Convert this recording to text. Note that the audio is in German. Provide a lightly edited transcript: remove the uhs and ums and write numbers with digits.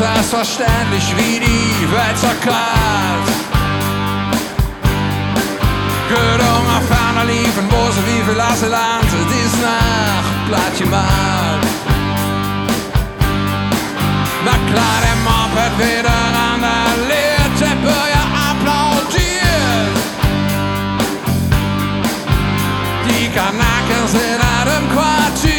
selbstverständlich wie die Welt zerkalt. Gedung auf ferner liefen, wo sie wie viel Lasse lernte, dies nach Blattchen malt. Na klar, der Moped wieder an der Leerteppe, ja applaudiert. Die Kanaken sind an dem Quartier.